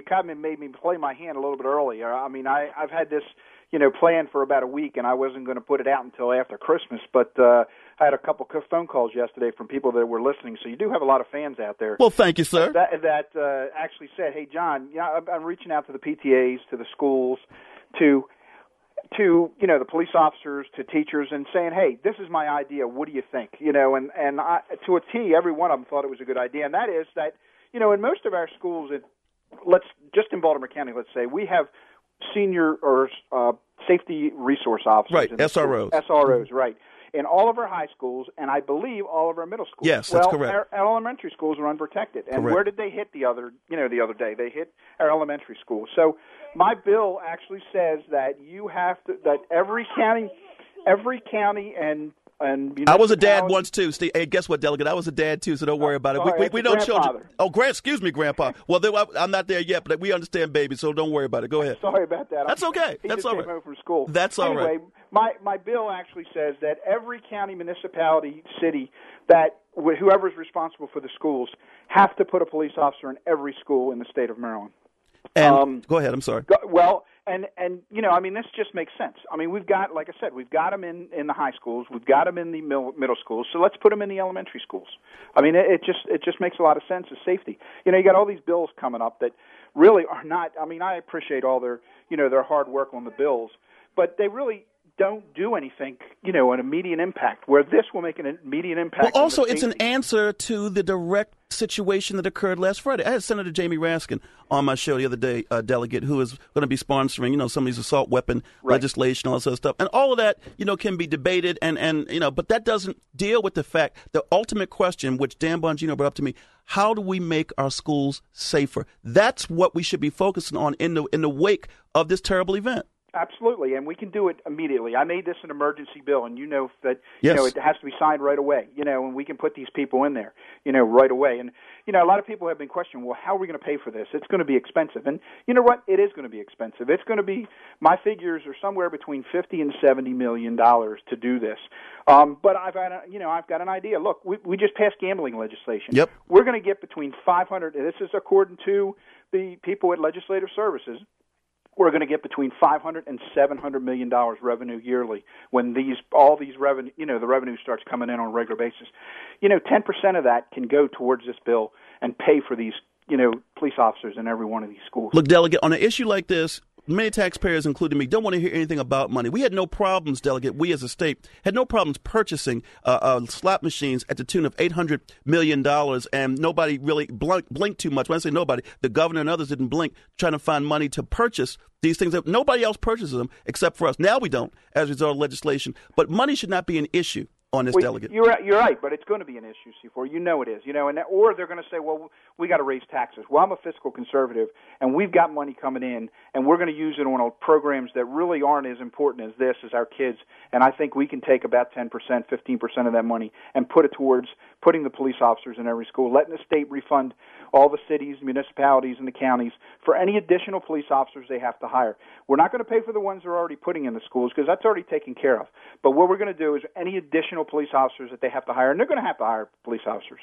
kind of made me play my hand a little bit early. I mean, I've had this, planned for about a week, and I wasn't going to put it out until after Christmas. But I had a couple phone calls yesterday from people that were listening. So you do have a lot of fans out there. Well, thank you, sir. That actually said, "Hey, John, I'm reaching out to the PTAs, to the schools, to the police officers, to teachers, and saying, hey, this is my idea. What do you think? And I, to a T, every one of them thought it was a good idea. And that is that, in most of our schools, just in Baltimore County, let's say, we have senior or safety resource officers. Right, SROs. SROs, right. In all of our high schools, and I believe all of our middle schools. Yes, that's correct. Our elementary schools are unprotected. And correct. Where did they hit the other day? They hit our elementary schools. So my bill actually says that you have to, that every county and I was a dad once too, Steve. Hey, guess what, Delegate? I was a dad too, so don't worry about it. We know children. Oh, excuse me, Grandpa. Well, I'm not there yet, but we understand, baby. So don't worry about it. Go ahead. Sorry about that. That's okay. That's all right. Came home from school. That's all right. Anyway, my bill actually says that every county, municipality, city, that whoever's responsible for the schools have to put a police officer in every school in the state of Maryland. And go ahead. I'm sorry. This just makes sense. I mean, we've got, like I said, we've got them in the high schools, we've got them in the middle schools, so let's put them in the elementary schools. I mean, it just makes a lot of sense as safety. You got all these bills coming up that really are not. I mean, I appreciate all their hard work on the bills, but they really don't do anything, an immediate impact, where this will make an immediate impact. Well, also, it's an answer to the direct situation that occurred last Friday. I had Senator Jamie Raskin on my show the other day, Delegate, who is going to be sponsoring, some of these assault weapon legislation, all that sort of stuff. And all of that, can be debated, and but that doesn't deal with the fact, the ultimate question, which Dan Bongino brought up to me, how do we make our schools safer? That's what we should be focusing on in the wake of this terrible event. Absolutely, and we can do it immediately. I made this an emergency bill, and that yes. It has to be signed right away. And we can put these people in there, right away. And a lot of people have been questioning, well, how are we going to pay for this? It's going to be expensive, and you know what? It is going to be expensive. It's going to be, my figures are somewhere between $50 and $70 million to do this. But I've got an idea. Look, we just passed gambling legislation. Yep. We're going to get between 500. This is according to the people at Legislative Services. We're going to get between $500 and $700 million revenue yearly when all these revenue, the revenue starts coming in on a regular basis. 10% of that can go towards this bill and pay for these, police officers in every one of these schools. Look, Delegate, on an issue like this, many taxpayers, including me, don't want to hear anything about money. We had no problems, Delegate. We as a state had no problems purchasing slot machines at the tune of $800 million, and nobody really blinked too much. When I say nobody, the governor and others didn't blink trying to find money to purchase these things. Nobody else purchases them except for us. Now we don't, as a result of legislation. But money should not be an issue on this, Delegate. You're right, but it's going to be an issue, C4. It is, or they're going to say, well, we got to raise taxes. Well, I'm a fiscal conservative, and we've got money coming in, and we're going to use it on programs that really aren't as important as our kids, and I think we can take about 10%, 15% of that money and put it towards putting the police officers in every school, letting the state refund all the cities, municipalities, and the counties for any additional police officers they have to hire. We're not going to pay for the ones they're already putting in the schools because that's already taken care of. But what we're going to do is any additional police officers that they have to hire, and they're going to have to hire police officers.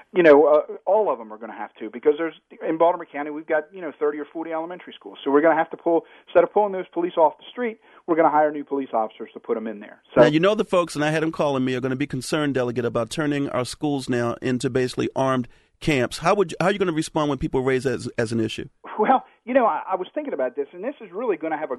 All of them are going to have to, because in Baltimore County we've got 30 or 40 elementary schools. So we're going to have to instead of pulling those police off the street, we're going to hire new police officers to put them in there. So now the folks, and I had them calling me, are going to be concerned, Delegate, about turning our schools now into basically armed camps. How are you going to respond when people raise that as an issue? Well, I was thinking about this, and this is really going to have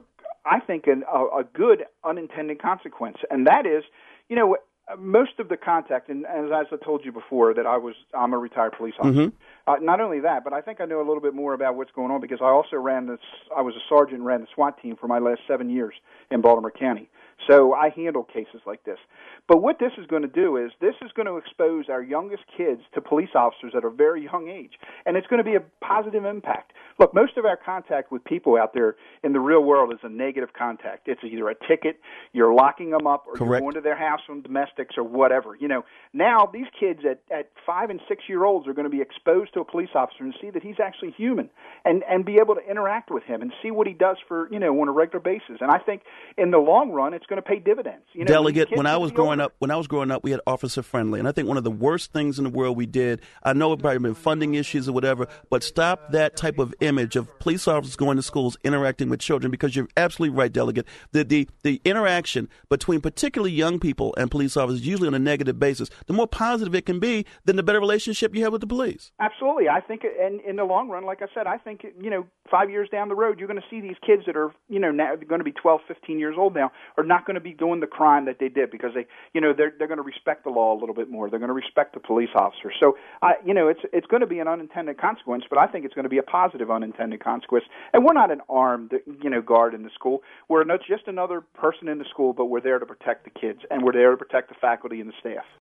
a good unintended consequence, and that is, most of the contact, and as I told you before, that I'm a retired police officer. Mm-hmm. Not only that, but I think I know a little bit more about what's going on because I also I was a sergeant and ran the SWAT team for my last 7 years in Baltimore County. So I handle cases like this. But what this is going to do is this is going to expose our youngest kids to police officers at a very young age, and it's going to be a positive impact. Look, most of our contact with people out there in the real world is a negative contact. It's either a ticket, you're locking them up, or Correct. You're going to their house on domestics or whatever. Now these kids at 5 and 6 year olds are going to be exposed to a police officer and see that he's actually human, and be able to interact with him and see what he does for on a regular basis. And I think in the long run, it's going to pay dividends. Delegate, when I was growing up, we had Officer Friendly, and I think one of the worst things in the world we did, I know it probably been funding issues or whatever, but stop that type of image of police officers going to schools interacting with children, because you're absolutely right, Delegate. The interaction between particularly young people and police officers, usually on a negative basis, the more positive it can be, then the better relationship you have with the police. Absolutely. I think, and in the long run, like I said, I think, 5 years down the road, you're going to see these kids that are, now going to be 12, 15 years old now, are not going to be doing the crime that they did, because they're going to respect the law a little bit more. They're going to respect the police officer. So, it's going to be an unintended consequence, but I think it's going to be a positive unintended consequence. And we're not an armed, guard in the school. We're not just another person in the school, but we're there to protect the kids, and we're there to protect the faculty and the staff.